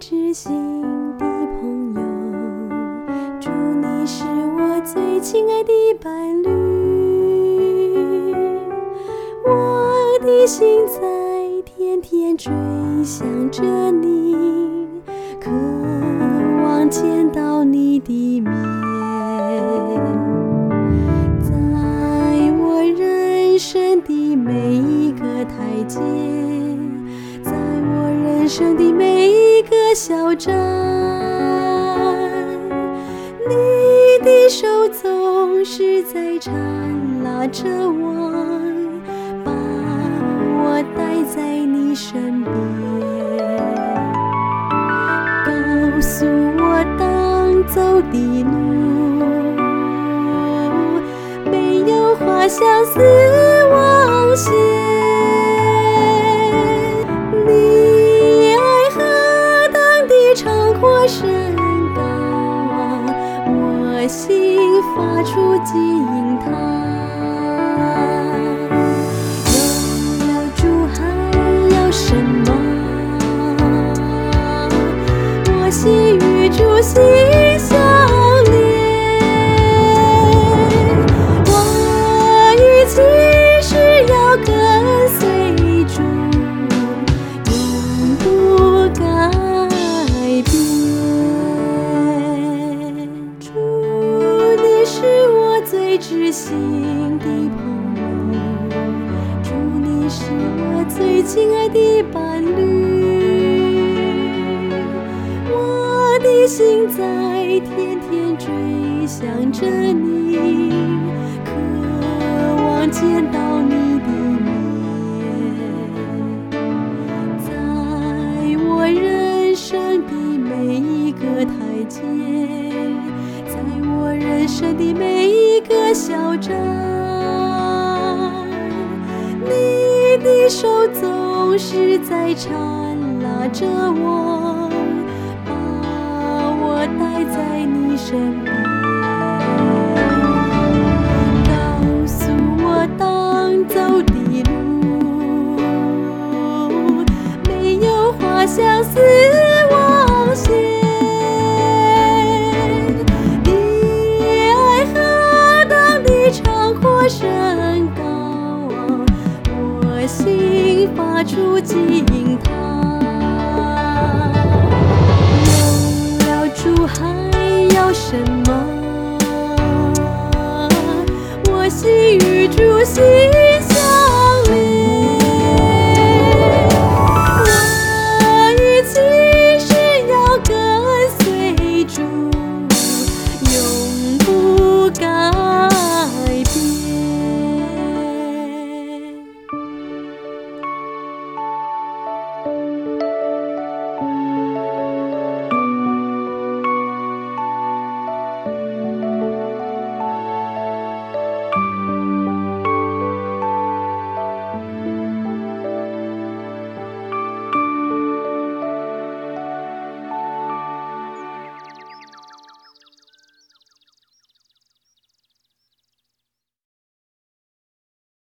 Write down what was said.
知心的朋友，祝你是我最亲爱的伴侣。我的心在天天追想着你，渴望见到你的面。在我人生的每一个台阶，在我人生的每一个小站，你的手总是在缠拉着我，把我带在你身边，告诉我当走的路没有花香似网线。你爱何等的长阔深高，我心发出惊叹。有了主还要什么？我心与主心相连，我与其是要跟随主，永不改变。主，你是我最知心的朋友，主，你是我最亲爱的伴侣。我的心在天天追想着你，渴望见到你的面。在我人生的每一个台阶，在我人生的每一个小站，你的手总是在缠拉着我，把我带在你身边，告诉我当走的路没有花香似网线。你爱何等的长阔深高，我心发出惊叹。有了主还要什么？